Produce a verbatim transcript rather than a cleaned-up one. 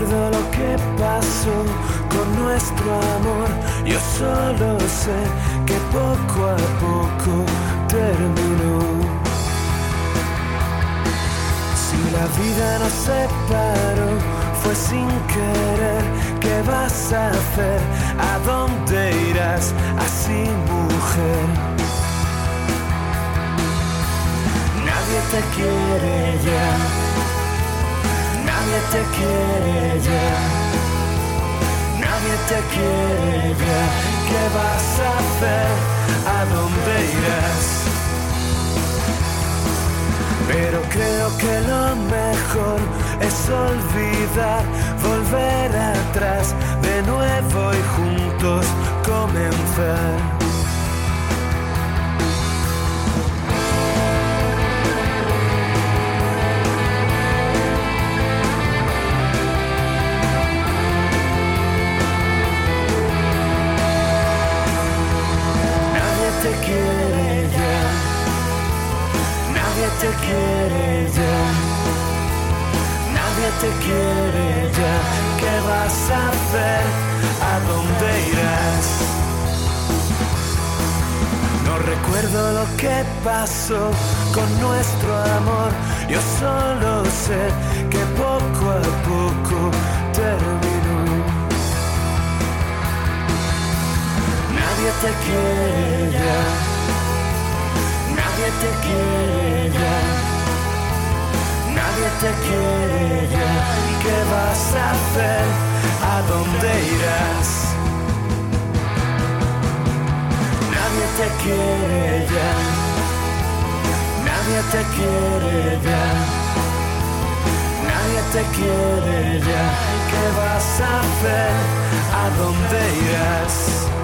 recuerdo lo que pasó con nuestro amor. Yo solo sé que poco a poco terminó. Si la vida nos separó, fue sin querer. ¿Qué vas a hacer? ¿A dónde irás? Así, mujer. Nadie te quiere ya. Nadie te quiere ya. Nadie te quiere ya. ¿Qué vas a hacer? ¿A dónde irás? Pero creo que lo mejor es olvidar, volver atrás, de nuevo y juntos comenzar. Nadie te quiere ya. Nadie te quiere ya. Nadie te quiere ya. ¿Qué vas a hacer? ¿A dónde irás? No recuerdo lo que pasó con nuestro amor. Yo solo sé que poco a poco terminó. Nadie te quiere ya. Nadie te quiere ya. Nadie te quiere ya. ¿Qué vas a hacer? ¿A dónde irás? Nadie te quiere ya. Nadie te quiere ya. Nadie te quiere ya. ¿Qué vas a hacer? ¿A dónde irás?